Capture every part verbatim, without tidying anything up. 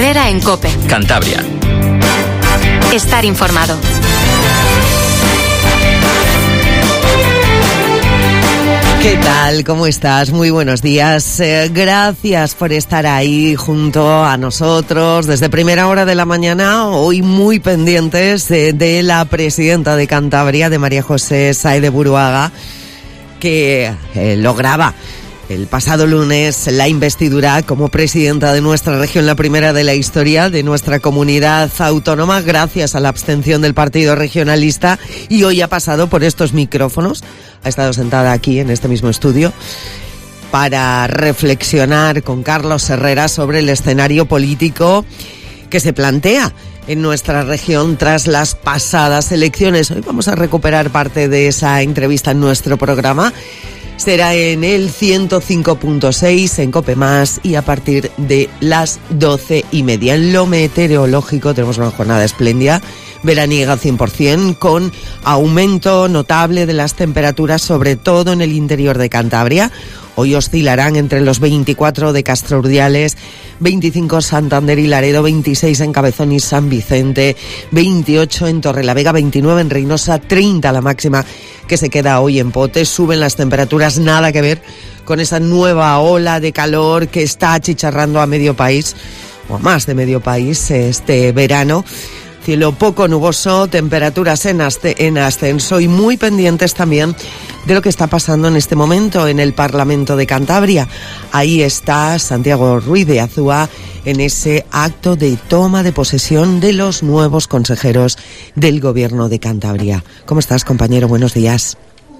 Herrera en COPE. Cantabria. Estar informado. ¿Qué tal? ¿Cómo estás? Muy buenos días. Eh, gracias por estar ahí junto a nosotros desde primera hora de la mañana, hoy muy pendientes eh, de la presidenta de Cantabria, de María José Sáenz de Buruaga, que eh, lograba el pasado lunes la investidura como presidenta de nuestra región, la primera de la historia de nuestra comunidad autónoma, gracias a la abstención del Partido Regionalista, y hoy ha pasado por estos micrófonos. Ha estado sentada aquí en este mismo estudio para reflexionar con Carlos Herrera sobre el escenario político que se plantea en nuestra región tras las pasadas elecciones. Hoy vamos a recuperar parte de esa entrevista en nuestro programa. Será en el ciento cinco punto seis en COPE Más y a partir de las doce y media. En lo meteorológico tenemos una jornada espléndida, veraniega al cien por ciento, con aumento notable de las temperaturas, sobre todo en el interior de Cantabria. Hoy oscilarán entre los veinticuatro de Castro Urdiales, veinticinco Santander y Laredo, veintiséis en Cabezón y San Vicente, veintiocho en Torrelavega, veintinueve en Reynosa, treinta la máxima que se queda hoy en Potes. Suben las temperaturas, nada que ver con esa nueva ola de calor que está achicharrando a medio país, o a más de medio país, este verano. Cielo poco nuboso, temperaturas en, en ascenso y muy pendientes también de lo que está pasando en este momento en el Parlamento de Cantabria. Ahí está Santiago Ruiz de Azúa en ese acto de toma de posesión de los nuevos consejeros del Gobierno de Cantabria. ¿Cómo estás, compañero? Buenos días.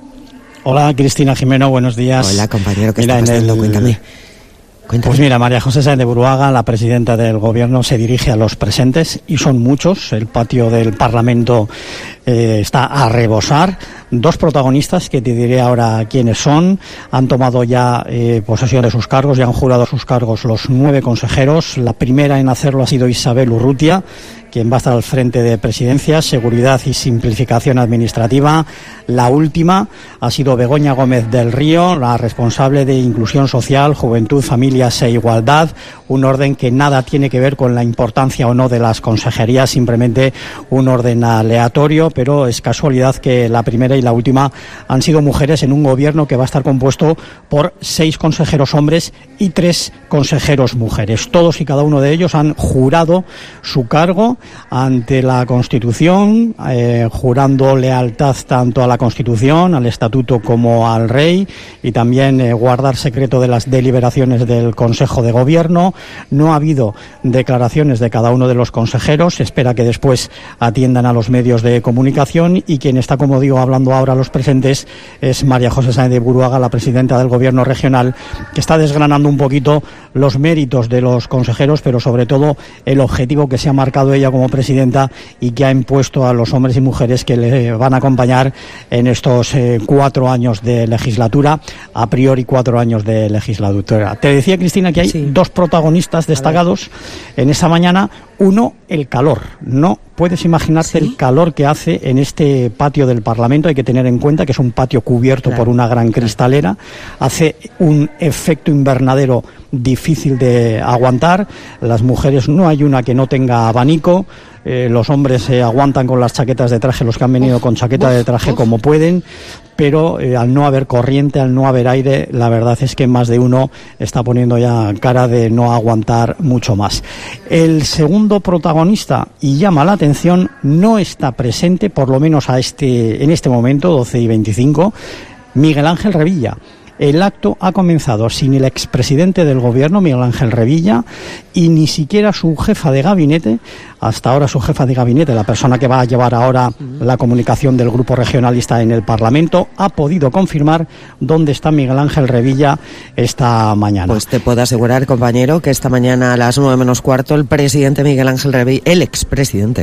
Hola, Cristina Jimeno, buenos días. Hola, compañero, ¿qué Mira, está pasando? el... Cuéntame. Cuéntame. Pues mira, María José Sáenz de Buruaga, la presidenta del Gobierno, se dirige a los presentes y son muchos. El patio del Parlamento eh, está a rebosar. Dos protagonistas que te diré ahora quiénes son. Han tomado ya eh, posesión de sus cargos y han jurado sus cargos los nueve consejeros. La primera en hacerlo ha sido Isabel Urrutia, quien va a estar al frente de Presidencia, Seguridad y Simplificación Administrativa. La última ha sido Begoña Gómez del Río, la responsable de Inclusión Social, Juventud, Familias e Igualdad. Un orden que nada tiene que ver con la importancia o no de las consejerías, simplemente un orden aleatorio, pero es casualidad que la primera y la última han sido mujeres en un gobierno que va a estar compuesto por seis consejeros hombres y tres consejeros mujeres. Todos y cada uno de ellos han jurado su cargo ante la Constitución, eh, jurando lealtad tanto a la Constitución, al Estatuto como al Rey, y también eh, guardar secreto de las deliberaciones del Consejo de Gobierno. No ha habido declaraciones de cada uno de los consejeros. Se espera que después atiendan a los medios de comunicación, y quien está, como digo, hablando ahora a los presentes es María José Sáenz de Buruaga, la presidenta del Gobierno regional, que está desgranando un poquito los méritos de los consejeros, pero sobre todo el objetivo que se ha marcado ella como presidenta y que ha impuesto a los hombres y mujeres que le van a acompañar en estos eh, cuatro años de legislatura, a priori cuatro años de legislatura. Te decía, Cristina, que hay sí. dos protagonistas destacados en esta mañana. Uno, el calor. No puedes imaginarte ¿Sí? el calor que hace en este patio del Parlamento. Hay que tener en cuenta que es un patio cubierto claro, por una gran cristalera. Hace un efecto invernadero difícil de aguantar. Las mujeres, no hay una que no tenga abanico. Eh, los hombres se eh, aguantan con las chaquetas de traje, los que han venido uf, con chaqueta uf, de traje uf. como pueden, pero eh, al no haber corriente, al no haber aire, la verdad es que más de uno está poniendo ya cara de no aguantar mucho más. El segundo protagonista, y llama la atención, no está presente, por lo menos a este en este momento, doce y veinticinco, Miguel Ángel Revilla. El acto ha comenzado sin el expresidente del Gobierno, Miguel Ángel Revilla, y ni siquiera su jefa de gabinete, hasta ahora su jefa de gabinete, la persona que va a llevar ahora la comunicación del Grupo Regionalista en el Parlamento, ha podido confirmar dónde está Miguel Ángel Revilla esta mañana. Pues te puedo asegurar, compañero, que esta mañana a las nueve menos cuarto el presidente Miguel Ángel Revilla, el expresidente,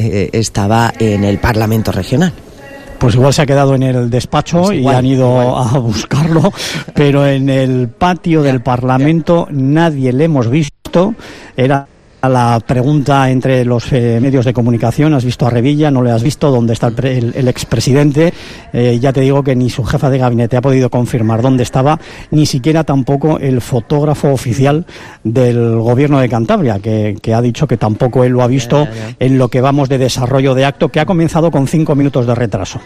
estaba en el Parlamento Regional. Pues igual se ha quedado en el despacho pues igual, y han ido igual. a buscarlo, pero en el patio del Parlamento nadie le hemos visto. Era la pregunta entre los eh, medios de comunicación: ¿has visto a Revilla? ¿No le has visto? ¿Dónde está el, pre- el, el expresidente? Eh, ya te digo que ni su jefa de gabinete ha podido confirmar dónde estaba, ni siquiera tampoco el fotógrafo oficial del gobierno de Cantabria, que, que ha dicho que tampoco él lo ha visto ya, ya, ya. en lo que vamos de desarrollo de acto, que ha comenzado con cinco minutos de retraso.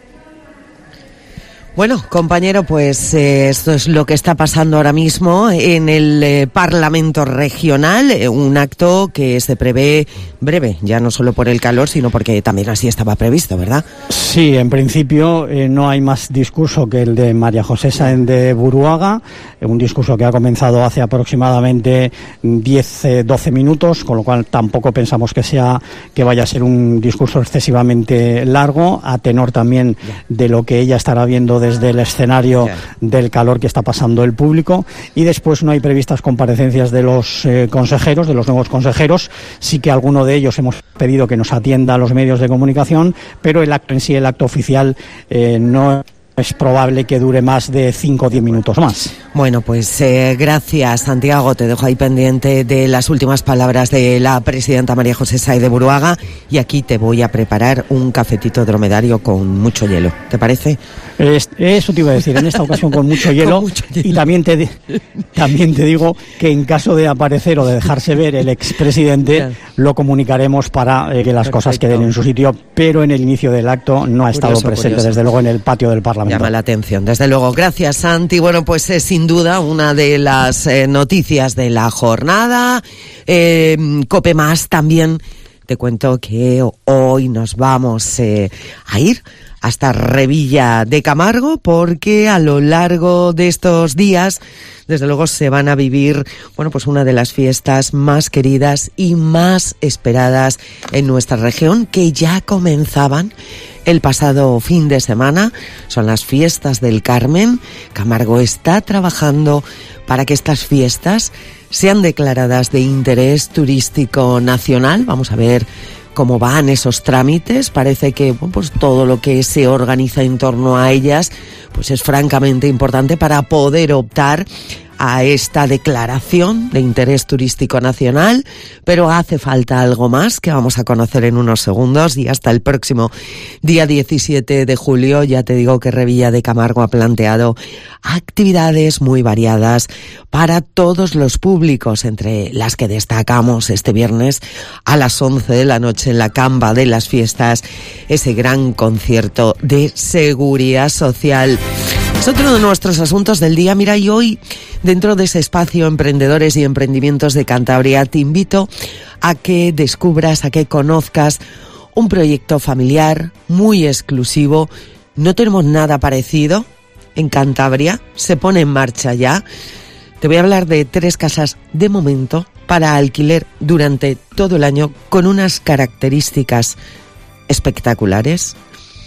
Bueno, compañero, pues eh, esto es lo que está pasando ahora mismo en el eh, Parlamento Regional, eh, un acto que se prevé breve, ya no solo por el calor, sino porque también así estaba previsto, ¿verdad? Sí, en principio eh, no hay más discurso que el de María José Sáenz de Buruaga, eh, un discurso que ha comenzado hace aproximadamente diez, doce minutos, con lo cual tampoco pensamos que sea que vaya a ser un discurso excesivamente largo, a tenor también de lo que ella estará viendo desde el escenario del calor que está pasando el público, y después no hay previstas comparecencias de los eh, consejeros, de los nuevos consejeros. Sí que alguno de ellos hemos pedido que nos atienda a los medios de comunicación, pero el acto en sí, el acto oficial, eh, no es probable que dure más de cinco o diez minutos más. Bueno, pues eh, gracias, Santiago. Te dejo ahí pendiente de las últimas palabras de la presidenta María José Sáenz de Buruaga, y aquí te voy a preparar un cafetito dromedario con mucho hielo. ¿Te parece? Es, eso te iba a decir, en esta ocasión con mucho hielo, con mucho hielo. Y también te, también te digo que en caso de aparecer o de dejarse ver el expresidente, claro, lo comunicaremos para eh, que las Perfecto. cosas queden en su sitio, pero en el inicio del acto no ha curioso, estado presente, curioso. desde luego, en el patio del Parlamento. Llama la atención, desde luego. Gracias, Santi. Bueno, pues es sin duda una de las eh, noticias de la jornada. Eh, Cope Más también. Te cuento que hoy nos vamos eh, a ir hasta Revilla de Camargo, porque a lo largo de estos días, desde luego, se van a vivir, bueno, pues una de las fiestas más queridas y más esperadas en nuestra región, que ya comenzaban el pasado fin de semana. Son las fiestas del Carmen. Camargo está trabajando para que estas fiestas sean declaradas de interés turístico nacional. Vamos a ver cómo van esos trámites. Parece que bueno, pues todo lo que se organiza en torno a ellas pues es francamente importante para poder optar a esta declaración de interés turístico nacional, pero hace falta algo más que vamos a conocer en unos segundos, y hasta el próximo día diecisiete de julio ya te digo que Revilla de Camargo ha planteado actividades muy variadas para todos los públicos, entre las que destacamos este viernes a las once de la noche en la Camba de las Fiestas, ese gran concierto de seguridad social. Es otro de nuestros asuntos del día. Mira, y hoy, dentro de ese espacio Emprendedores y Emprendimientos de Cantabria, te invito a que descubras, a que conozcas un proyecto familiar muy exclusivo. No tenemos nada parecido en Cantabria, se pone en marcha ya. Te voy a hablar de tres casas de momento para alquiler durante todo el año, con unas características espectaculares.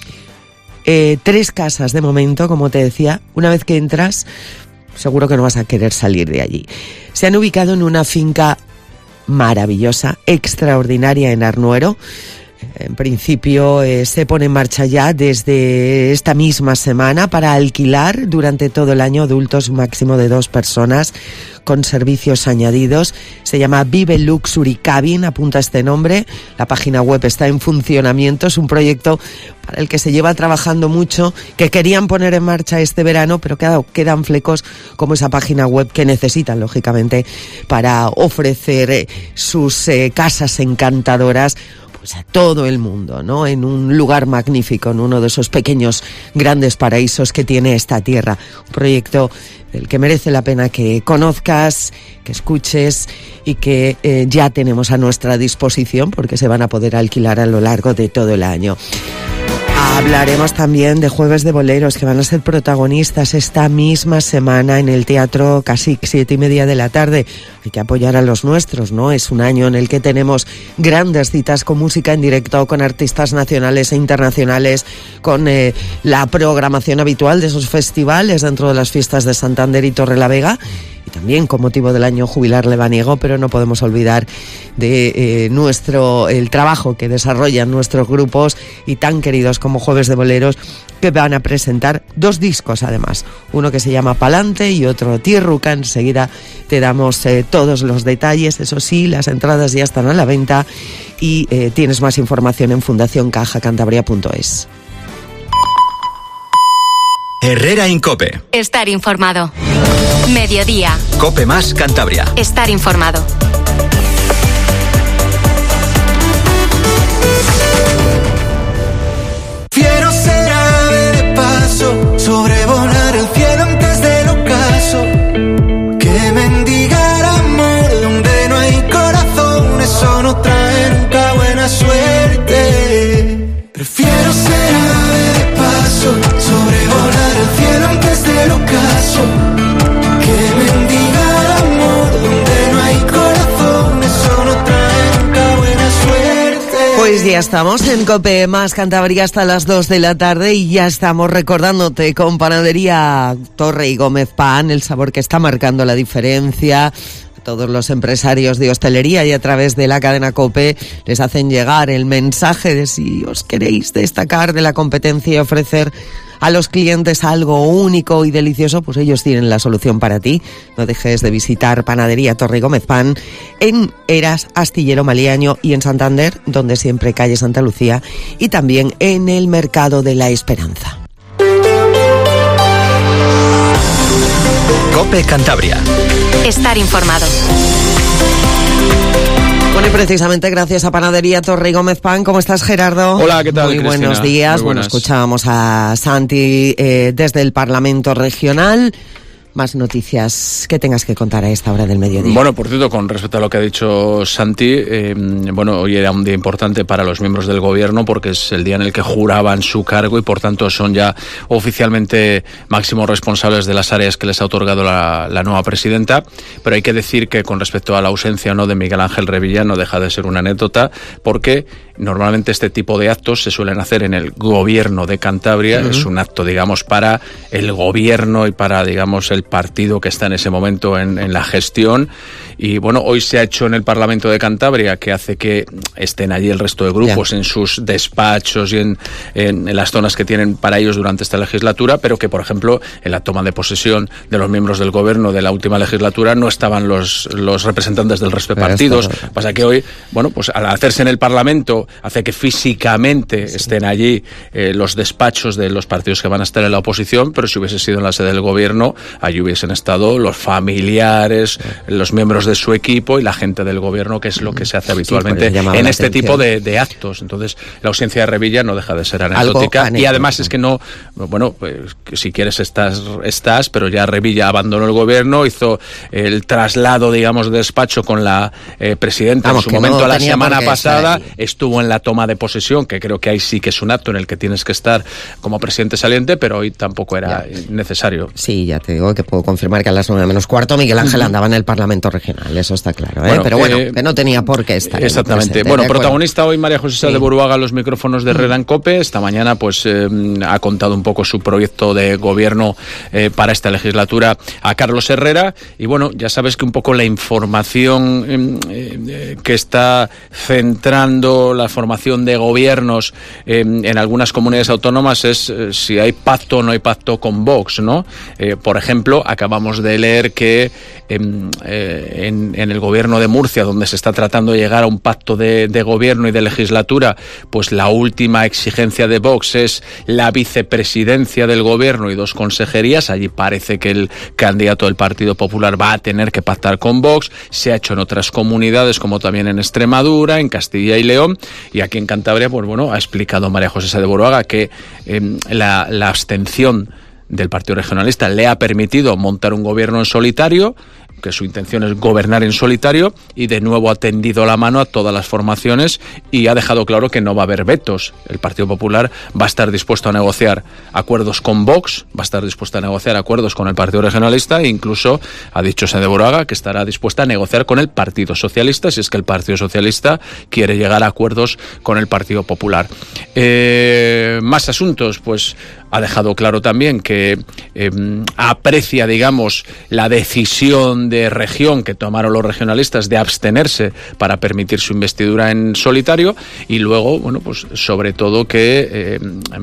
Eh, tres casas de momento, como te decía, una vez que entras, seguro que no vas a querer salir de allí. Se han ubicado en una finca maravillosa, extraordinaria en Arnuero. En principio eh, se pone en marcha ya desde esta misma semana para alquilar durante todo el año adultos máximo de dos personas con servicios añadidos. Se llama Vive Luxury Cabin, apunta este nombre. La página web está en funcionamiento. Es un proyecto para el que se lleva trabajando mucho, que querían poner en marcha este verano, pero claro, quedan flecos como esa página web que necesitan, lógicamente, para ofrecer eh, sus eh, casas encantadoras pues a todo el mundo, ¿no? En un lugar magnífico, en uno de esos pequeños grandes paraísos que tiene esta tierra. Un proyecto del que merece la pena que conozcas, que escuches y que eh, ya tenemos a nuestra disposición, porque se van a poder alquilar a lo largo de todo el año. Hablaremos también de Jueves de Boleros, que van a ser protagonistas esta misma semana en el Teatro Casic, siete y media de la tarde. Hay que apoyar a los nuestros, ¿no? Es un año en el que tenemos grandes citas con música en directo, con artistas nacionales e internacionales, con eh, la programación habitual de esos festivales dentro de las fiestas de Santander y Torrelavega. y también con motivo del año jubilar lebaniego, pero no podemos olvidar de eh, nuestro el trabajo que desarrollan nuestros grupos y tan queridos como Jueves de Boleros, que van a presentar dos discos además, uno que se llama Palante y otro Tierruca. Enseguida te damos eh, todos los detalles. Eso sí, las entradas ya están a la venta y eh, tienes más información en fundación caja cantabria punto es. Herrera Incope. Estar informado. Mediodía. Cope más Cantabria. Estar informado. Quiero ser ave de paso, sobrevolar el cielo antes del ocaso, que mendigar amor donde no hay corazón, eso no trae nunca buena suerte. Prefiero ser ave de paso, sobrevolar el cielo antes del ocaso, que mendigar amor donde no hay corazón, eso no trae nunca buena suerte. Pues ya estamos en Cope más Cantabria hasta las dos de la tarde y ya estamos recordándote con Panadería Torre y Gómez Pan, el sabor que está marcando la diferencia. Todos los empresarios de hostelería y a través de la cadena COPE les hacen llegar el mensaje de si os queréis destacar de la competencia y ofrecer a los clientes algo único y delicioso, pues ellos tienen la solución para ti. No dejes de visitar Panadería Torre y Gómez Pan en Eras, Astillero Maliaño y en Santander, donde siempre calle Santa Lucía, y también en el Mercado de la Esperanza. Cope Cantabria. Estar informado. Bueno, y precisamente gracias a Panadería Torre y Gómez Pan. ¿Cómo estás, Gerardo? Hola, ¿qué tal, Muy Cristina? buenos días. Muy Bueno, buenas. escuchábamos a Santi eh, desde el Parlamento Regional. Más noticias que tengas que contar a esta hora del mediodía. Bueno, por cierto, con respecto a lo que ha dicho Santi, eh, bueno, hoy era un día importante para los miembros del gobierno porque es el día en el que juraban su cargo y por tanto son ya oficialmente máximos responsables de las áreas que les ha otorgado la, la nueva presidenta. Pero hay que decir que con respecto a la ausencia o no de Miguel Ángel Revilla no deja de ser una anécdota porque normalmente este tipo de actos se suelen hacer en el gobierno de Cantabria. Uh-huh. Es un acto, digamos, para el gobierno y para, digamos, el partido que está en ese momento en, en la gestión. Y bueno, hoy se ha hecho en el Parlamento de Cantabria, que hace que estén allí el resto de grupos yeah. en sus despachos y en, en, en las zonas que tienen para ellos durante esta legislatura, pero que, por ejemplo, en la toma de posesión de los miembros del gobierno de la última legislatura no estaban los, los representantes del resto de partidos. Pasa que hoy, bueno, pues al hacerse en el Parlamento, hace que físicamente sí. estén allí eh, los despachos de los partidos que van a estar en la oposición, pero si hubiese sido en la sede del gobierno, allí hubiesen estado los familiares, sí. los miembros de su equipo y la gente del gobierno, que es lo que se hace habitualmente sí, en este tipo de, de actos. Entonces, la ausencia de Revilla no deja de ser anecdótica y además es que no, bueno, pues si quieres estás, estás, pero ya Revilla abandonó el gobierno, hizo el traslado, digamos, de despacho con la eh, presidenta Vamos, en su momento no la semana pasada, estuvo en la toma de posesión, que creo que ahí sí que es un acto en el que tienes que estar como presidente saliente, pero hoy tampoco era ya. necesario. Sí, ya te digo que puedo confirmar que a las nueve menos cuarto Miguel Ángel uh-huh. andaba en el Parlamento Regional, eso está claro, ¿eh? Bueno, pero bueno, eh, que no tenía por qué estar. Exactamente. Bueno, protagonista hoy María José sí. de Buruaga en los micrófonos de Herrera en Cope. Esta mañana pues eh, ha contado un poco su proyecto de gobierno eh, para esta legislatura a Carlos Herrera y bueno, ya sabes que un poco la información eh, eh, que está centrando la formación de gobiernos eh, en algunas comunidades autónomas es eh, si hay pacto o no hay pacto con Vox, ¿no? Eh, por ejemplo, acabamos de leer que eh, eh, en, en el gobierno de Murcia, donde se está tratando de llegar a un pacto de, de gobierno y de legislatura, pues la última exigencia de Vox es la vicepresidencia del gobierno y dos consejerías. Allí parece que el candidato del Partido Popular va a tener que pactar con Vox. Se ha hecho en otras comunidades, como también en Extremadura, en Castilla y León, y aquí en Cantabria, pues bueno, ha explicado María José de Buruaga que eh, la, la abstención del Partido Regionalista le ha permitido montar un gobierno en solitario, que su intención es gobernar en solitario, y de nuevo ha tendido la mano a todas las formaciones y ha dejado claro que no va a haber vetos. El Partido Popular va a estar dispuesto a negociar acuerdos con Vox, va a estar dispuesto a negociar acuerdos con el Partido Regionalista e incluso ha dicho Sede Buruaga que estará dispuesta a negociar con el Partido Socialista si es que el Partido Socialista quiere llegar a acuerdos con el Partido Popular. Eh, más asuntos, pues ha dejado claro también que eh, aprecia, digamos, la decisión de región que tomaron los regionalistas de abstenerse para permitir su investidura en solitario, y luego, bueno, pues sobre todo que eh,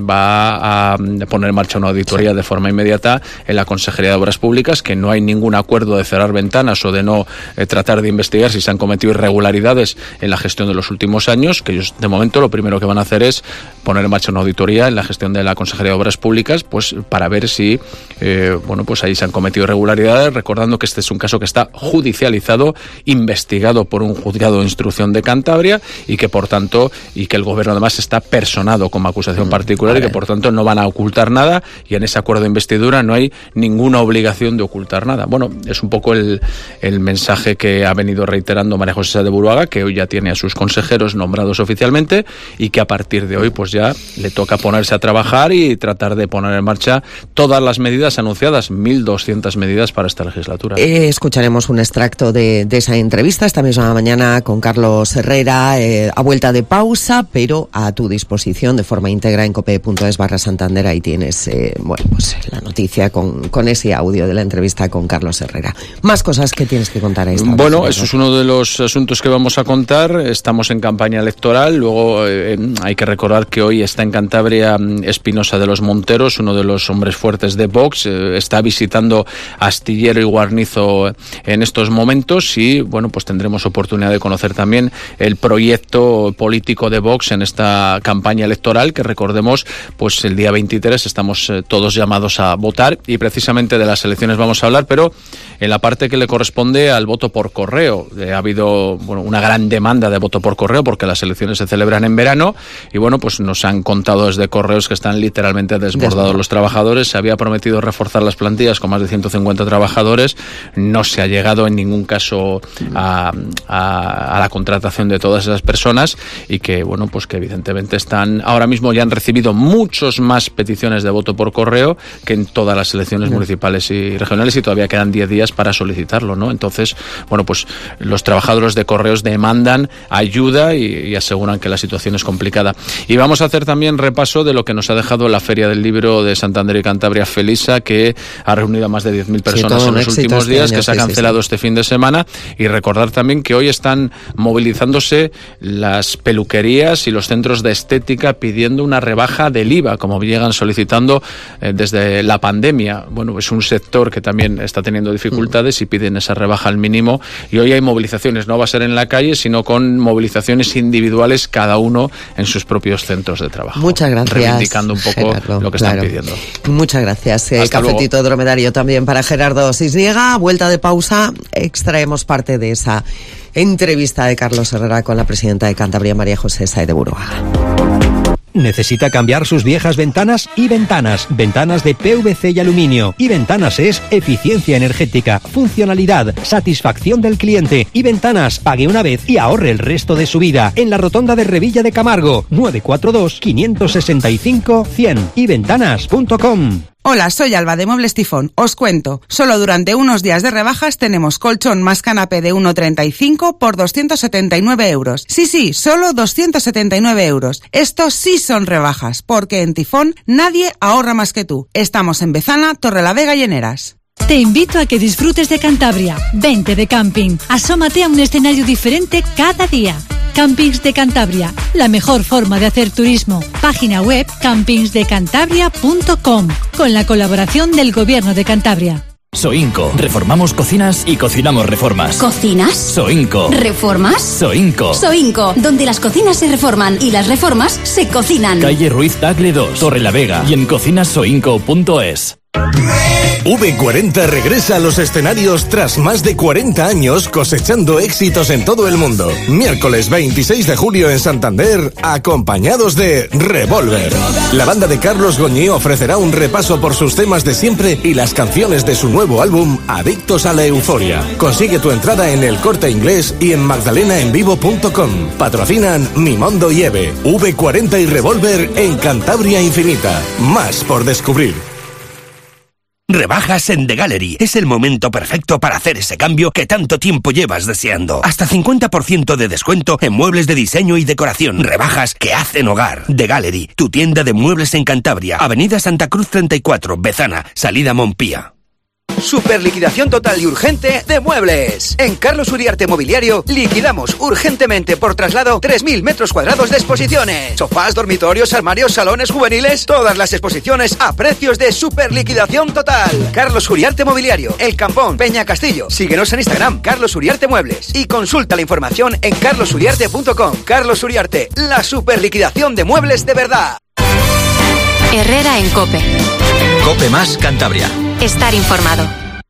va a poner en marcha una auditoría de forma inmediata en la Consejería de Obras Públicas, que no hay ningún acuerdo de cerrar ventanas o de no eh, tratar de investigar si se han cometido irregularidades en la gestión de los últimos años, que ellos de momento lo primero que van a hacer es poner en marcha una auditoría en la gestión de la Consejería de Obras Públicas, pues para ver si eh, bueno, pues ahí se han cometido irregularidades, recordando que este es un caso que está judicializado, investigado por un juzgado de instrucción de Cantabria, y que por tanto, y que el gobierno además está personado como acusación particular, y que por tanto no van a ocultar nada, y en ese acuerdo de investidura no hay ninguna obligación de ocultar nada. Bueno, es un poco el, el mensaje que ha venido reiterando María José Sáez de Buruaga, que hoy ya tiene a sus consejeros nombrados oficialmente, y que a partir de hoy pues ya le toca ponerse a trabajar y tratar de poner en marcha todas las medidas anunciadas, mil doscientas medidas para esta legislatura. Eh, escucharemos un extracto de, de esa entrevista esta misma mañana con Carlos Herrera, eh, a vuelta de pausa, pero a tu disposición de forma íntegra en cope.es barra Santander. Ahí tienes eh, bueno, pues la noticia con, con ese audio de la entrevista con Carlos Herrera. Más cosas que tienes que contar a esta hora. Bueno, eso es uno de los asuntos que vamos a contar. Estamos en campaña electoral. Luego eh, hay que recordar que hoy está en Cantabria Espinosa de los Monteros, uno de los hombres fuertes de Vox. Eh, está visitando Astillero y Guarnizo en estos momentos, y bueno, pues tendremos oportunidad de conocer también el proyecto político de Vox en esta campaña electoral, que recordemos, pues el día veintitrés estamos eh, todos llamados a votar, y precisamente de las elecciones vamos a hablar, pero en la parte que le corresponde al voto por correo. Eh, ha habido bueno, una gran demanda de voto por correo porque las elecciones se celebran en verano, y bueno, pues nos han contado desde Correos que están literalmente desbordados los trabajadores. Se había prometido reforzar las plantillas con más de ciento cincuenta trabajadores, no se ha llegado en ningún caso a, a, a la contratación de todas esas personas, y que bueno, pues que evidentemente están ahora mismo, ya han recibido muchos más peticiones de voto por correo que en todas las elecciones no. municipales y regionales, y todavía quedan diez días para solicitarlo, ¿no? Entonces, bueno, pues los trabajadores de Correos demandan ayuda y, y aseguran que la situación es complicada. Y vamos a hacer también repaso de lo que nos ha dejado la Feria del Libro de Santander y Cantabria, Felisa, que ha reunido a más de diez mil personas sí, en los últimos días, este año, que se ha cancelado sí, sí. este fin de semana. Y recordar también que hoy están movilizándose las peluquerías y los centros de estética pidiendo una rebaja del I V A, como llegan solicitando eh, desde la pandemia. Bueno, es un sector que también está teniendo dificultades y piden esa rebaja al mínimo, y hoy hay movilizaciones, no va a ser en la calle, sino con movilizaciones individuales, cada uno en sus propios centros de trabajo. Muchas gracias, reivindicando un poco Gerardo, lo que claro. están pidiendo. Muchas gracias. Eh, cafetito luego. Dromedario también para Gerardo Cisniega. Vuelta de pausa, extraemos parte de esa entrevista de Carlos Herrera con la presidenta de Cantabria, María José Sáez de Buruaga. ¿Necesita cambiar sus viejas ventanas? Y Ventanas, ventanas de P V C y aluminio. Y Ventanas es eficiencia energética, funcionalidad, satisfacción del cliente. Y Ventanas, pague una vez y ahorre el resto de su vida. En la rotonda de Revilla de Camargo, nueve cuatro dos, cinco seis cinco, cien. y ventanas punto com. Hola, soy Alba de Muebles Tifón. Os cuento, solo durante unos días de rebajas tenemos colchón más canapé de uno treinta y cinco por doscientos setenta y nueve euros. Sí, sí, solo doscientos setenta y nueve euros. Estos sí son rebajas, porque en Tifón nadie ahorra más que tú. Estamos en Bezana, Torrelavega y Heneras. Te invito a que disfrutes de Cantabria. Vente de camping. Asómate a un escenario diferente cada día. Campings de Cantabria, la mejor forma de hacer turismo. Página web campings de cantabria punto com, con la colaboración del Gobierno de Cantabria. Soinco. Reformamos cocinas y cocinamos reformas. ¿Cocinas? Soinco. ¿Reformas? Soinco. Soinco, donde las cocinas se reforman y las reformas se cocinan. Calle Ruiz Tagle dos, Torrelavega, y en cocinas soinco punto es. V cuarenta regresa a los escenarios tras más de cuarenta años cosechando éxitos en todo el mundo. Miércoles veintiséis de julio en Santander, acompañados de Revolver. La banda de Carlos Goñi ofrecerá un repaso por sus temas de siempre y las canciones de su nuevo álbum Adictos a la Euforia. Consigue tu entrada en El Corte Inglés y en magdalena en vivo punto com. Patrocinan Mimondo y Eve. V cuarenta y Revolver en Cantabria Infinita. Más por descubrir. Rebajas en The Gallery. Es el momento perfecto para hacer ese cambio que tanto tiempo llevas deseando. Hasta cincuenta por ciento de descuento en muebles de diseño y decoración. Rebajas que hacen hogar. The Gallery, tu tienda de muebles en Cantabria. Avenida Santa Cruz treinta y cuatro, Bezana, salida Montpía. Super liquidación total y urgente de muebles. En Carlos Uriarte Mobiliario liquidamos urgentemente por traslado tres mil metros cuadrados de exposiciones. Sofás, dormitorios, armarios, salones juveniles. Todas las exposiciones a precios de super liquidación total. Carlos Uriarte Mobiliario, El Campón, Peña Castillo. Síguenos en Instagram, Carlos Uriarte Muebles. Y consulta la información en carlos uriarte punto com. Carlos Uriarte, la super liquidación de muebles de verdad. Herrera en COPE. COPE más Cantabria. Estar informado.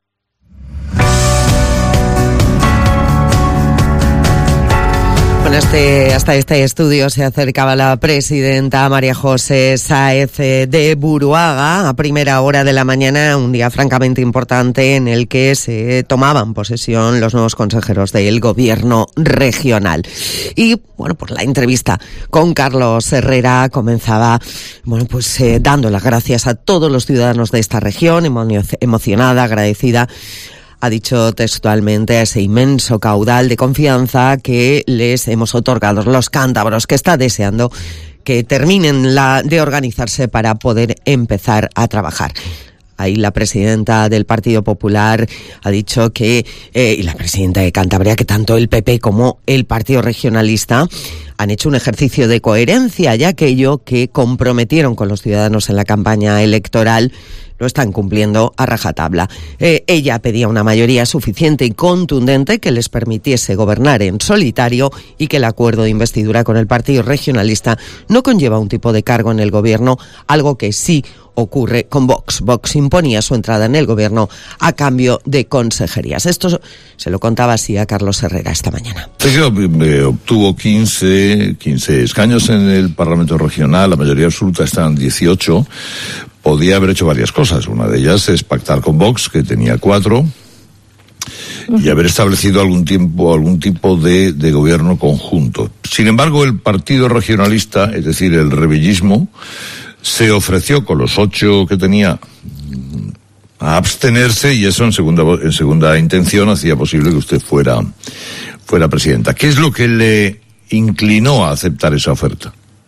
Bueno, este, hasta este estudio se acercaba la presidenta María José Sáez de Buruaga a primera hora de la mañana, un día francamente importante en el que se tomaban posesión los nuevos consejeros del gobierno regional. Y, bueno, pues la entrevista con Carlos Herrera comenzaba, bueno, pues eh, dando las gracias a todos los ciudadanos de esta región, emo- emocionada, agradecida. Ha dicho textualmente a ese inmenso caudal de confianza que les hemos otorgado los cántabros, que está deseando que terminen la, de organizarse para poder empezar a trabajar. Ahí la presidenta del Partido Popular ha dicho que, eh, y la presidenta de Cantabria, que tanto el P P como el Partido Regionalista han hecho un ejercicio de coherencia, ya aquello que comprometieron con los ciudadanos en la campaña electoral lo están cumpliendo a rajatabla. Eh, ella pedía una mayoría suficiente y contundente que les permitiese gobernar en solitario y que el acuerdo de investidura con el Partido Regionalista no conlleva un tipo de cargo en el gobierno, algo que sí ocurre con Vox. Vox imponía su entrada en el gobierno a cambio de consejerías. Esto se lo contaba así a Carlos Herrera esta mañana. Obtuvo quince, quince escaños en el Parlamento Regional, la mayoría absoluta están dieciocho. Podía haber hecho varias cosas. Una de ellas es pactar con Vox, que tenía cuatro, y haber establecido algún tiempo, algún tipo de, de gobierno conjunto. Sin embargo, el Partido Regionalista, es decir, el rebellismo, se ofreció con los ocho que tenía a abstenerse, y eso en segunda, en segunda intención hacía posible que usted fuera, fuera presidenta. ¿Qué es lo que le inclinó a aceptar esa oferta?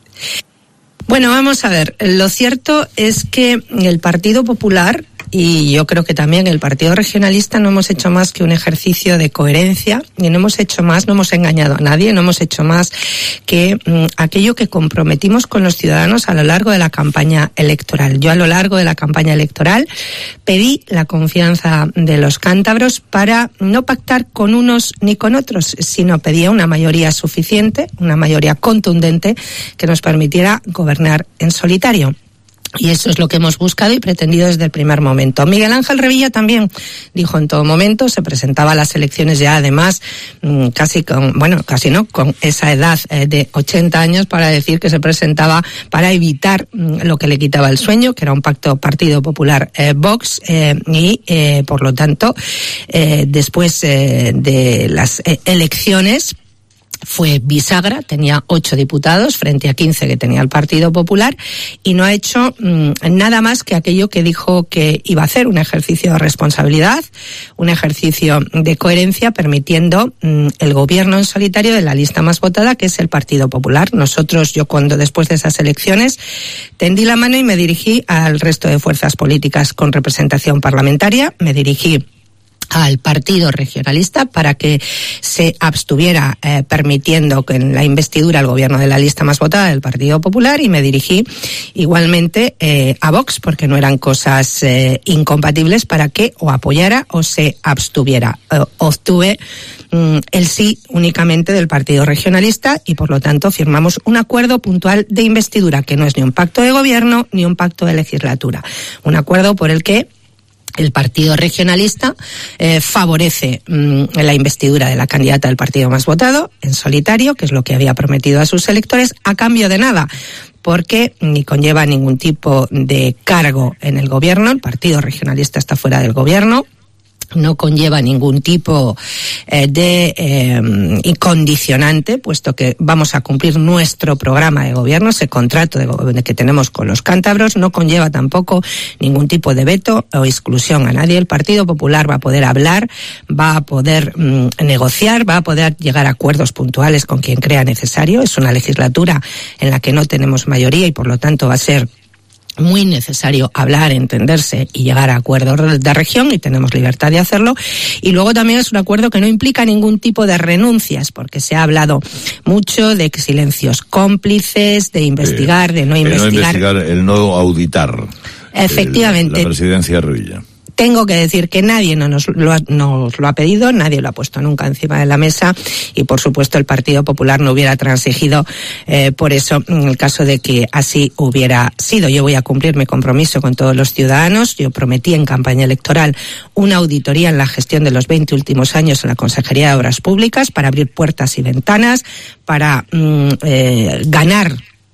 Bueno, vamos a ver. Lo cierto es que el Partido Popular, y yo creo que también el Partido Regionalista, no hemos hecho más que un ejercicio de coherencia, y no hemos hecho más, no hemos engañado a nadie, no hemos hecho más que mm, aquello que comprometimos con los ciudadanos a lo largo de la campaña electoral. Yo a lo largo de la campaña electoral pedí la confianza de los cántabros para no pactar con unos ni con otros, sino pedía una mayoría suficiente, una mayoría contundente que nos permitiera gobernar en solitario. Y eso es lo que hemos buscado y pretendido desde el primer momento. Miguel Ángel Revilla también dijo en todo momento, se presentaba a las elecciones ya además casi con, bueno, casi no, con esa edad de ochenta años, para decir que se presentaba para evitar lo que le quitaba el sueño, que era un pacto Partido Popular eh, Vox, eh, y eh, por lo tanto eh, después eh, de las eh, elecciones fue bisagra, tenía ocho diputados frente a quince que tenía el Partido Popular, y no ha hecho mmm, nada más que aquello que dijo que iba a hacer, un ejercicio de responsabilidad, un ejercicio de coherencia, permitiendo mmm, el gobierno en solitario de la lista más votada, que es el Partido Popular. Nosotros, yo cuando después de esas elecciones tendí la mano y me dirigí al resto de fuerzas políticas con representación parlamentaria, me dirigí al Partido Regionalista para que se abstuviera eh, permitiendo que en la investidura el gobierno de la lista más votada del Partido Popular, y me dirigí igualmente eh, a Vox, porque no eran cosas eh, incompatibles, para que o apoyara o se abstuviera. Eh, obtuve mm, el sí únicamente del Partido Regionalista, y por lo tanto firmamos un acuerdo puntual de investidura que no es ni un pacto de gobierno ni un pacto de legislatura, un acuerdo por el que el Partido Regionalista eh, favorece mmm, la investidura de la candidata del partido más votado en solitario, que es lo que había prometido a sus electores, a cambio de nada, porque ni conlleva ningún tipo de cargo en el gobierno. El Partido Regionalista está fuera del gobierno. no conlleva ningún tipo eh, de eh, condicionante, puesto que vamos a cumplir nuestro programa de gobierno, ese contrato de gobierno que tenemos con los cántabros. No conlleva tampoco ningún tipo de veto o exclusión a nadie. El Partido Popular va a poder hablar, va a poder mm, negociar, va a poder llegar a acuerdos puntuales con quien crea necesario. Es una legislatura en la que no tenemos mayoría y por lo tanto va a ser muy necesario hablar, entenderse y llegar a acuerdos de región, y tenemos libertad de hacerlo. Y luego también es un acuerdo que no implica ningún tipo de renuncias, porque se ha hablado mucho de silencios cómplices, de investigar, de no investigar. El no investigar, el no auditar. Efectivamente. El, la presidencia Revilla. Tengo que decir que nadie no nos lo, ha, nos lo ha pedido, nadie lo ha puesto nunca encima de la mesa, y por supuesto el Partido Popular no hubiera transigido eh, por eso en el caso de que así hubiera sido. Yo voy a cumplir mi compromiso con todos los ciudadanos. Yo prometí en campaña electoral una auditoría en la gestión de los veinte últimos años en la Consejería de Obras Públicas para abrir puertas y ventanas, para mm, eh, ganar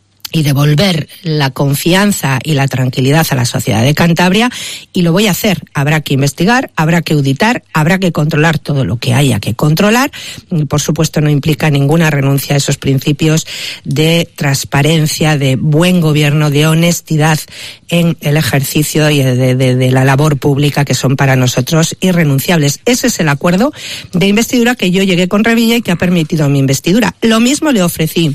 y devolver la confianza y la tranquilidad a la sociedad de Cantabria, y lo voy a hacer. Habrá que investigar, habrá que auditar, habrá que controlar todo lo que haya que controlar. Y por supuesto no implica ninguna renuncia a esos principios de transparencia, de buen gobierno, de honestidad en el ejercicio y de, de, de la labor pública, que son para nosotros irrenunciables. Ese es el acuerdo de investidura que yo llegué con Revilla y que ha permitido mi investidura. Lo mismo le ofrecí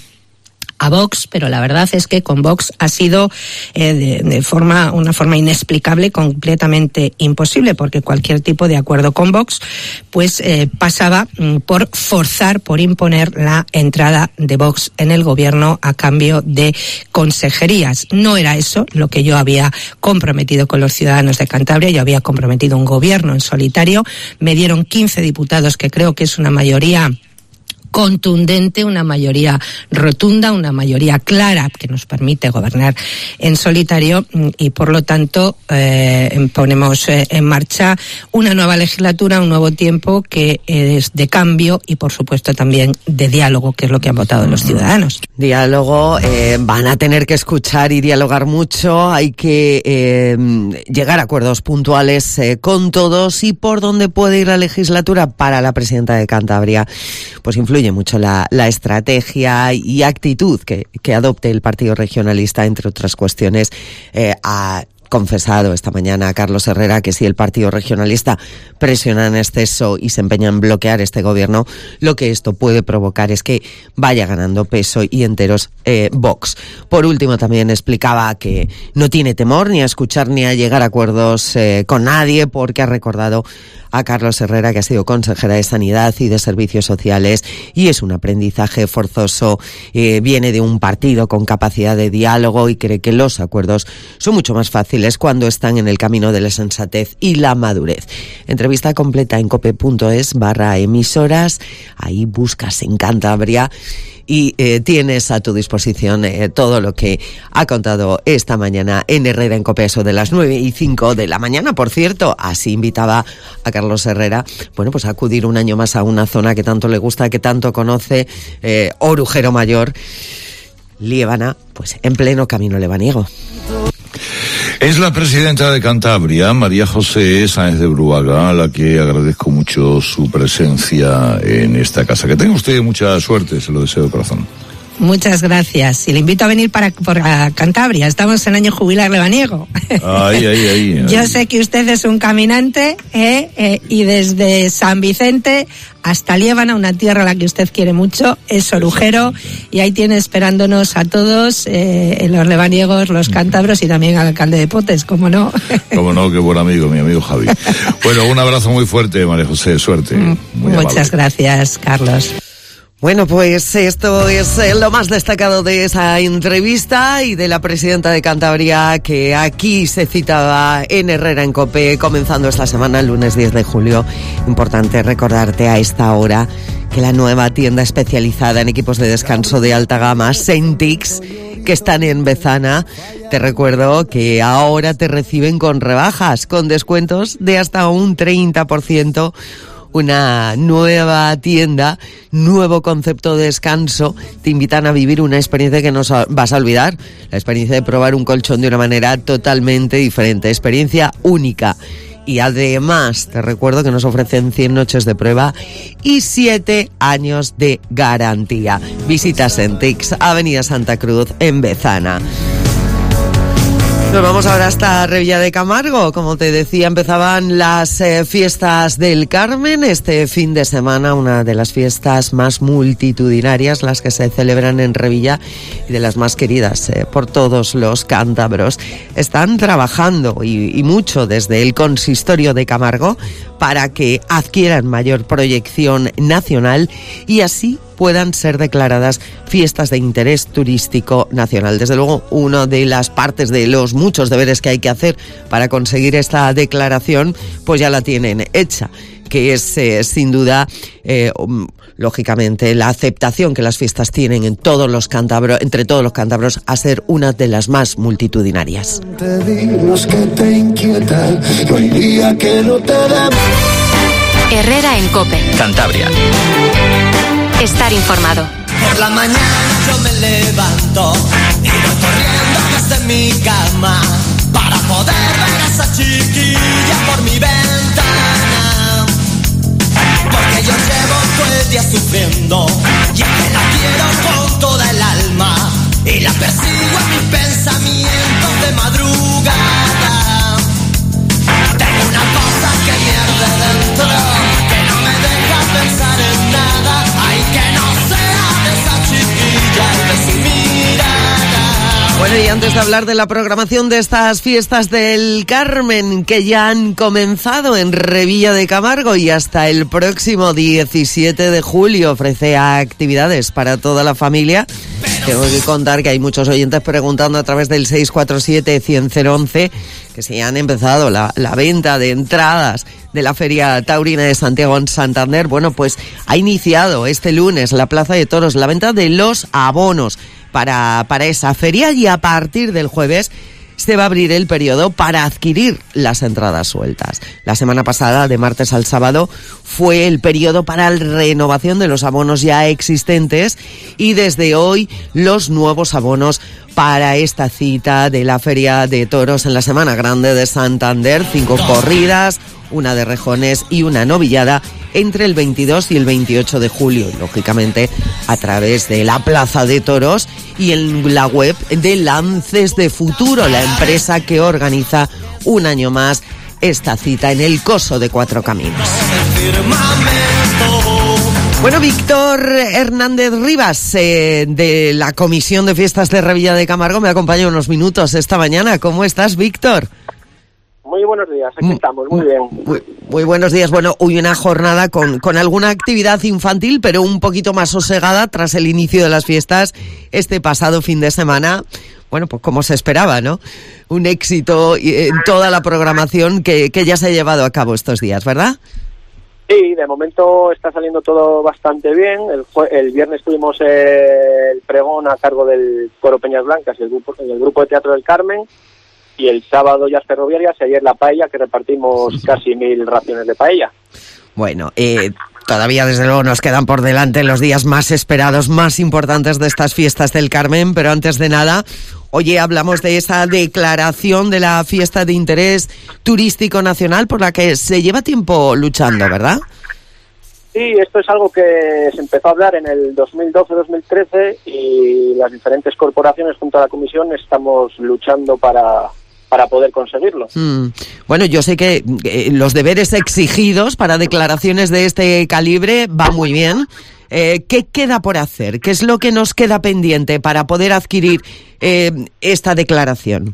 a Vox, pero la verdad es que con Vox ha sido eh, de, de forma una forma inexplicable, completamente imposible, porque cualquier tipo de acuerdo con Vox pues eh, pasaba mm, por forzar, por imponer la entrada de Vox en el gobierno a cambio de consejerías. No era eso lo que yo había comprometido con los ciudadanos de Cantabria. Yo había comprometido un gobierno en solitario. Me dieron quince diputados, que creo que es una mayoría contundente, una mayoría rotunda, una mayoría clara que nos permite gobernar en solitario, y por lo tanto eh, ponemos eh, en marcha una nueva legislatura, un nuevo tiempo que es de cambio y por supuesto también de diálogo, que es lo que han votado los ciudadanos. Diálogo, eh, van a tener que escuchar y dialogar mucho, hay que eh, llegar a acuerdos puntuales eh, con todos. ¿Y por dónde puede ir la legislatura? Para la presidenta de Cantabria pues influye mucho la, la estrategia y actitud que, que adopte el Partido Regionalista, entre otras cuestiones. Eh, ha confesado esta mañana a Carlos Herrera que si el Partido Regionalista presiona en exceso y se empeña en bloquear este gobierno, lo que esto puede provocar es que vaya ganando peso y enteros eh, Vox. Por último, también explicaba que no tiene temor ni a escuchar ni a llegar a acuerdos eh, con nadie, porque ha recordado a Carlos Herrera que ha sido consejera de Sanidad y de Servicios Sociales, y es un aprendizaje forzoso. Eh, viene de un partido con capacidad de diálogo y cree que los acuerdos son mucho más fáciles cuando están en el camino de la sensatez y la madurez. Entrevista completa en cope.es barra emisoras. Ahí buscas en Cantabria y eh, tienes a tu disposición eh, todo lo que ha contado esta mañana en Herrera en Cope, eso de las nueve y cinco de la mañana. Por cierto, así invitaba a Carlos Herrera, bueno, pues a acudir un año más a una zona que tanto le gusta, que tanto conoce, eh, Orujero Mayor, Liébana, pues en pleno camino lebaniego. Es la presidenta de Cantabria, María José Sáenz de Bruaga, a la que agradezco mucho su presencia en esta casa. Que tenga usted mucha suerte, se lo deseo de corazón. Muchas gracias. Y le invito a venir para por a Cantabria. Estamos en año jubilar lebaniego. Ay, ay, ay, ay. Yo sé que usted es un caminante, ¿eh? Eh, y desde San Vicente hasta Liébana, una tierra a la que usted quiere mucho, es Orujero, y ahí tiene esperándonos a todos, eh, los lebaniegos, los cántabros y también al alcalde de Potes, ¿cómo no? Cómo no, qué buen amigo, mi amigo Javi. Bueno, un abrazo muy fuerte, María José, suerte. Muy Muchas amable. Gracias, Carlos. Bueno, pues esto es lo más destacado de esa entrevista y de la presidenta de Cantabria, que aquí se citaba en Herrera en Cope, comenzando esta semana, el lunes diez de julio. Importante recordarte a esta hora que la nueva tienda especializada en equipos de descanso de alta gama, Sentix, que están en Bezana, te recuerdo que ahora te reciben con rebajas, con descuentos de hasta un treinta por ciento. Una nueva tienda, nuevo concepto de descanso. Te invitan a vivir una experiencia que no vas a olvidar. La experiencia de probar un colchón de una manera totalmente diferente. Experiencia única. y además te recuerdo que nos ofrecen cien noches de prueba y siete años de garantía. Visita Sentix, Avenida Santa Cruz, en Bezana. Nos vamos ahora hasta Revilla de Camargo. Como te decía, empezaban las eh, fiestas del Carmen. Este fin de semana, una de las fiestas más multitudinarias, las que se celebran en Revilla y de las más queridas eh, por todos los cántabros. Están trabajando y, y mucho desde el Consistorio de Camargo para que adquieran mayor proyección nacional y así puedan ser declaradas fiestas de interés turístico nacional. Desde luego, una de las partes de los muchos deberes que hay que hacer para conseguir esta declaración, pues ya la tienen hecha, que es eh, sin duda, eh, lógicamente, la aceptación que las fiestas tienen en todos los cántabros, entre todos los cántabros, a ser una de las más multitudinarias. Te digo que te inquieta, no hay día que no te da. Herrera en COPE. Cantabria. Estar informado. Por la mañana yo me levanto y voy corriendo desde mi cama para poder ver a esa chiquilla por mi ventana. Porque yo llevo todo el día sufriendo y es que la quiero con toda el alma y la persigo en mis pensamientos de madrugada. Tengo una cosa que me arde dentro, que no me deja pensar en nada. Ay, que no sea de esa chiquilla y de su mirada. Bueno, y antes de hablar de la programación de estas fiestas del Carmen, que ya han comenzado en Revilla de Camargo y hasta el próximo diecisiete de julio ofrece actividades para toda la familia, tengo que contar que hay muchos oyentes preguntando a través del seis cuatro siete, cien, cero once que si han empezado la, la venta de entradas de la Feria Taurina de Santiago en Santander. Bueno, pues ha iniciado este lunes la Plaza de Toros la venta de los abonos para, para esa feria y a partir del jueves se va a abrir el periodo para adquirir las entradas sueltas. La semana pasada, de martes al sábado, fue el periodo para la renovación de los abonos ya existentes y desde hoy los nuevos abonos para esta cita de la Feria de Toros en la Semana Grande de Santander. Cinco corridas, una de rejones y una novillada entre el veintidós y el veintiocho de julio, lógicamente a través de la Plaza de Toros y en la web de Lances de Futuro, la empresa que organiza un año más esta cita en el Coso de Cuatro Caminos. Bueno, Víctor Hernández Rivas, eh, de la Comisión de Fiestas de Revilla de Camargo, me acompaña unos minutos esta mañana. ¿Cómo estás, Víctor? Muy buenos días, aquí estamos, muy bien. Muy, muy buenos días. Bueno, hoy una jornada con, con alguna actividad infantil, pero un poquito más sosegada tras el inicio de las fiestas este pasado fin de semana. Bueno, pues como se esperaba, ¿no? Un éxito en toda la programación que, que ya se ha llevado a cabo estos días, ¿verdad? Sí, de momento está saliendo todo bastante bien. El, jue- el viernes tuvimos eh, el pregón a cargo del Coro Peñas Blancas y el grupo, el grupo de Teatro del Carmen. Y el sábado ya ferroviarias y ayer la paella, que repartimos casi mil raciones de paella. Bueno, eh, todavía desde luego nos quedan por delante los días más esperados, más importantes de estas fiestas del Carmen, pero antes de nada, oye, hablamos de esa declaración de la fiesta de interés turístico nacional por la que se lleva tiempo luchando, ¿verdad? Sí, esto es algo que se empezó a hablar en el dos mil doce dos mil trece y las diferentes corporaciones junto a la Comisión estamos luchando para... para poder conseguirlo. Mm. Bueno, yo sé que eh, los deberes exigidos para declaraciones de este calibre van muy bien. Eh, ¿Qué queda por hacer? ¿Qué es lo que nos queda pendiente para poder adquirir eh, esta declaración?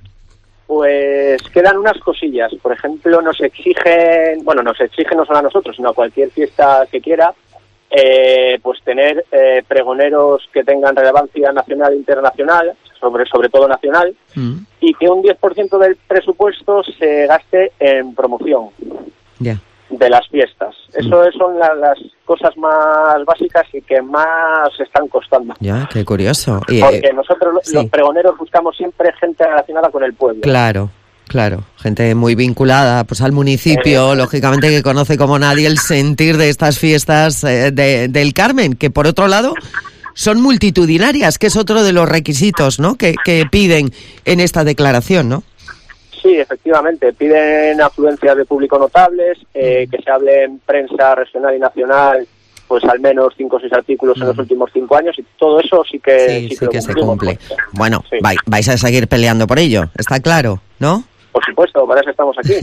Pues quedan unas cosillas. Por ejemplo, nos exigen, bueno, nos exigen no solo a nosotros, sino a cualquier fiesta que quiera, eh, pues tener eh, pregoneros que tengan relevancia nacional e internacional, sobre, sobre todo nacional, mm. y que un diez por ciento del presupuesto se gaste en promoción yeah. de las fiestas. Eso mm. son la, las cosas más básicas y que más están costando. Ya, qué curioso. Y, Porque eh, nosotros sí. los pregoneros buscamos siempre gente relacionada con el pueblo. Claro. Claro, gente muy vinculada pues al municipio, eh, lógicamente que conoce como nadie el sentir de estas fiestas eh, de, del Carmen, que por otro lado son multitudinarias, que es otro de los requisitos, ¿no? que, que piden en esta declaración, ¿no? Sí, efectivamente, piden afluencias de público notables, eh, que se hable en prensa regional y nacional, pues al menos cinco o seis artículos en los últimos cinco años, y todo eso sí que, sí, sí sí que, que se cumple. Bueno, sí. vai, vais a seguir peleando por ello, está claro, ¿no? Por supuesto, para eso estamos aquí.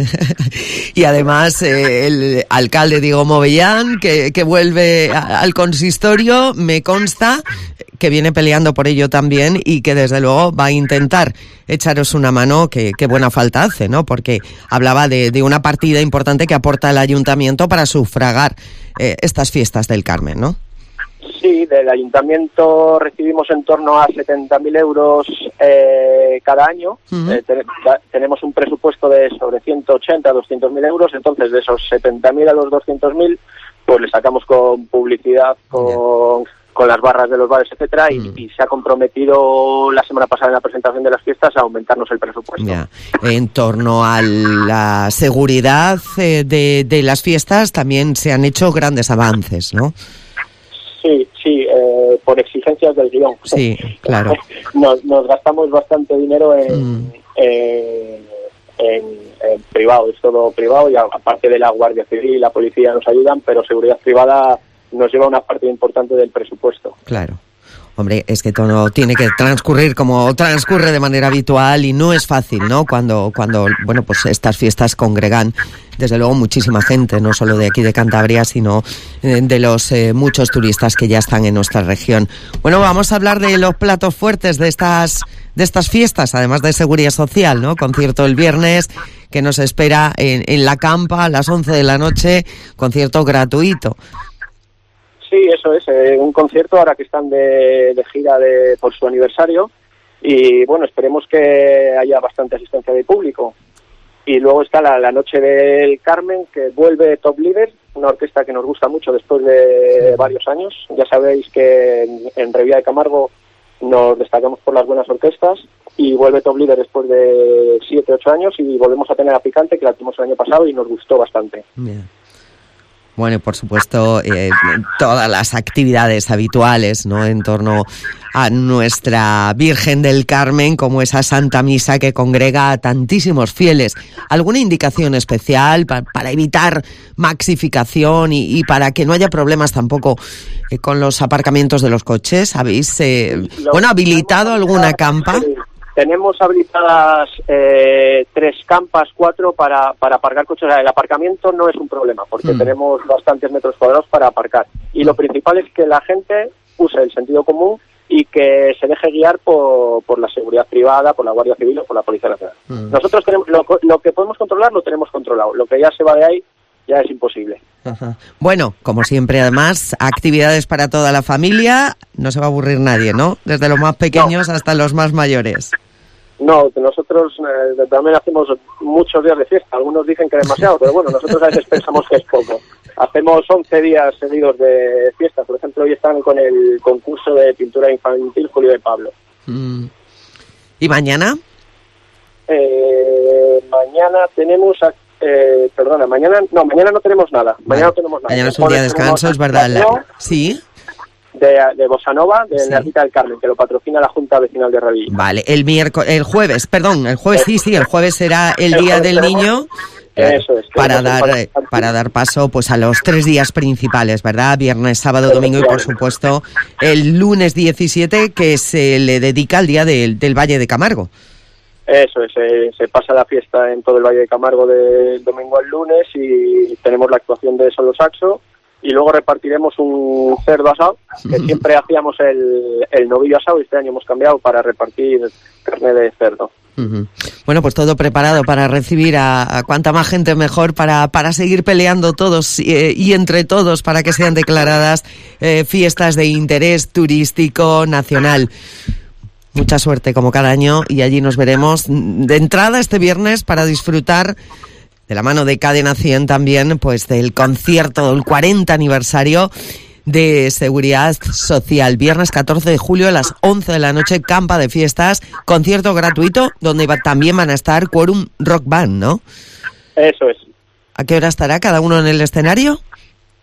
Y además eh, el alcalde Diego Movellán, que, que vuelve a, al consistorio, me consta que viene peleando por ello también y que desde luego va a intentar echaros una mano, que, que buena falta hace, ¿no? Porque hablaba de, de una partida importante que aporta el ayuntamiento para sufragar eh, estas fiestas del Carmen, ¿no? Sí, del ayuntamiento recibimos en torno a setenta mil euros eh, cada año. Uh-huh. eh, ten, da, tenemos un presupuesto de sobre ciento ochenta a doscientos mil euros, entonces de esos setenta mil a los doscientos mil, pues le sacamos con publicidad, con, yeah. con las barras de los bares, etcétera, uh-huh. y, y se ha comprometido la semana pasada en la presentación de las fiestas a aumentarnos el presupuesto. Yeah. En torno a la seguridad eh, de, de las fiestas también se han hecho grandes avances, ¿no? Sí, sí, eh, por exigencias del guión. Sí, claro. Nos, nos gastamos bastante dinero en, mm. en, en, en privado, es todo privado, y aparte de la Guardia Civil y la policía nos ayudan, pero seguridad privada nos lleva una parte importante del presupuesto. Claro. Hombre, es que todo tiene que transcurrir como transcurre de manera habitual y no es fácil, ¿no? Cuando, cuando bueno, pues estas fiestas congregan, desde luego, muchísima gente, no solo de aquí de Cantabria, sino de los eh, muchos turistas que ya están en nuestra región. Bueno, vamos a hablar de los platos fuertes de estas, de estas fiestas, además de seguridad social, ¿no? Concierto el viernes, que nos espera en, en La Campa a las once de la noche, concierto gratuito. Sí, eso es, eh, un concierto ahora que están de, de gira de, por su aniversario, y bueno, esperemos que haya bastante asistencia de público. Y luego está la, la noche del Carmen, que vuelve Top Leader, una orquesta que nos gusta mucho después de varios años. Ya sabéis que en, en Revilla de Camargo nos destacamos por las buenas orquestas, y vuelve Top Leader después de siete, ocho años, y volvemos a tener a Picante, que la tuvimos el año pasado y nos gustó bastante. Yeah. Bueno, y por supuesto, eh, todas las actividades habituales, ¿no?, en torno a nuestra Virgen del Carmen, como esa Santa Misa que congrega a tantísimos fieles. ¿Alguna indicación especial pa- para evitar maxificación y, y para que no haya problemas tampoco eh, con los aparcamientos de los coches? ¿Habéis, eh, bueno, habilitado alguna campa? Tenemos habilitadas eh, tres campas, cuatro para, para aparcar coches. El aparcamiento no es un problema, porque mm. tenemos bastantes metros cuadrados para aparcar. Y lo principal es que la gente use el sentido común y que se deje guiar por, por la seguridad privada, por la Guardia Civil o por la Policía Nacional. Mm. Nosotros tenemos lo, lo que podemos controlar, lo tenemos controlado. Lo que ya se va de ahí ya es imposible. Ajá. Bueno, como siempre, además, actividades para toda la familia. No se va a aburrir nadie, ¿no? Desde los más pequeños no. hasta los más mayores. No, nosotros eh, también hacemos muchos días de fiesta. Algunos dicen que demasiado, pero bueno, nosotros a veces pensamos que es poco. Hacemos once días seguidos de fiesta. Por ejemplo, hoy están con el concurso de pintura infantil Julio de Pablo. Mm. ¿Y mañana? Eh, mañana tenemos... A, eh, perdona, mañana no, mañana no tenemos nada. Mañana vale. no tenemos nada. Mañana es un día de descanso, es verdad. La... ¿Sí? De, de Bossa Nova, de sí. la Ermita del Carmen, que lo patrocina la Junta Vecinal de Revilla. Vale, el miércoles, el jueves, perdón, el jueves sí, sí, el jueves será el, el Día del Niño. Eso es. Para dar para dar paso pues a los tres días principales, ¿verdad? Viernes, sábado, domingo y por supuesto el lunes diecisiete, que se le dedica al Día del, del Valle de Camargo. Eso es, se, se pasa la fiesta en todo el Valle de Camargo del domingo al lunes, y tenemos la actuación de Solo Saxo. Y luego repartiremos un cerdo asado, que siempre hacíamos el, el novillo asado, y este año hemos cambiado para repartir carne de cerdo. Uh-huh. Bueno, pues todo preparado para recibir a, a cuanta más gente mejor, para, para seguir peleando todos eh, y entre todos para que sean declaradas eh, fiestas de interés turístico nacional. Mucha suerte como cada año, y allí nos veremos de entrada este viernes para disfrutar de la mano de Cadena cien también, pues del concierto del cuarenta aniversario de Seguridad Social. Viernes catorce de julio a las once de la noche, campa de fiestas, concierto gratuito, donde va, también van a estar Quorum Rock Band, ¿no? Eso es. ¿A qué hora estará cada uno en el escenario?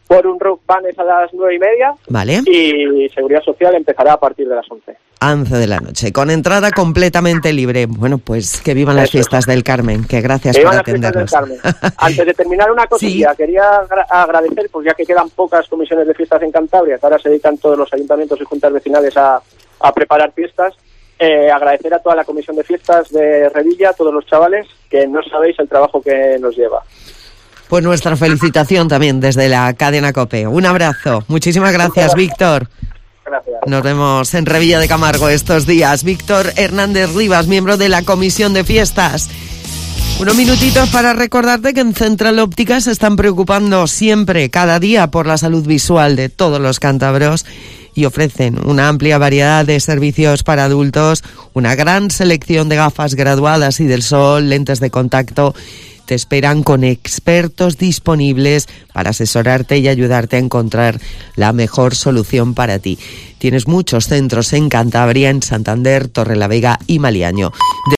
Forum Rock Band es a las nueve y media. Vale. Y Seguridad Social empezará a partir de las once. once de la noche, con entrada completamente libre. Bueno, pues que vivan las Eso fiestas del Carmen, que gracias Que por vivan las fiestas atendernos. del Carmen. Antes de terminar, una cosilla. Sí. Quería agra- agradecer, pues ya que quedan pocas comisiones de fiestas en Cantabria, que ahora se dedican todos los ayuntamientos y juntas vecinales a, a preparar fiestas, eh, agradecer a toda la comisión de fiestas de Revilla, a todos los chavales, que no sabéis el trabajo que nos lleva. Pues nuestra felicitación también desde la cadena COPE. Un abrazo. Muchísimas gracias, Víctor. Gracias. Nos vemos en Revilla de Camargo estos días. Víctor Hernández Rivas, miembro de la Comisión de Fiestas. Unos minutitos para recordarte que en Central Óptica se están preocupando siempre, cada día, por la salud visual de todos los cántabros y ofrecen una amplia variedad de servicios para adultos, una gran selección de gafas graduadas y del sol, lentes de contacto. Te esperan con expertos disponibles para asesorarte y ayudarte a encontrar la mejor solución para ti. Tienes muchos centros en Cantabria, en Santander, Torrelavega y Maliaño.